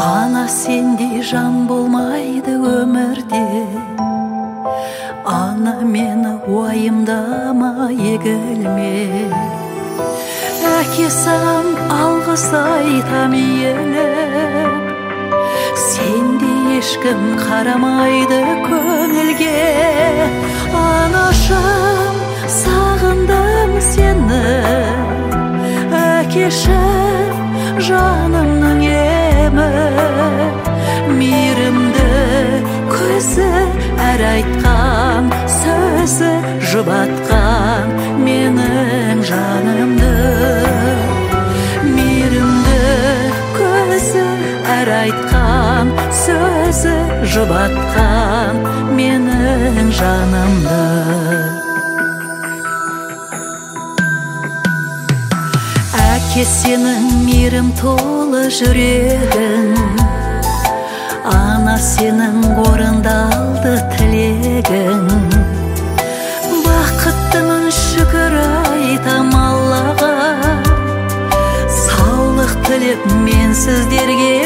Ана сендей жан болмайды өмірде, ана мені уайымдама егілме. Әке саған алғыс айтам иелеп, сендей ешкім қарамайды көңілге. Анашым, сағындым сені, әкешім, жанымның емі. Мейірімді көзі, әр айтқан сөзі жұбатқан менің жанымды. Мейірімді көзі, әр айтқан сөзі жұбатқан менің жанымды. Әке сенің мейірім толы жүрегің, ана сенің орындалды тілегің. Бақыттымын шүкір айтам Аллаға, саулық тілеп мен сіздерге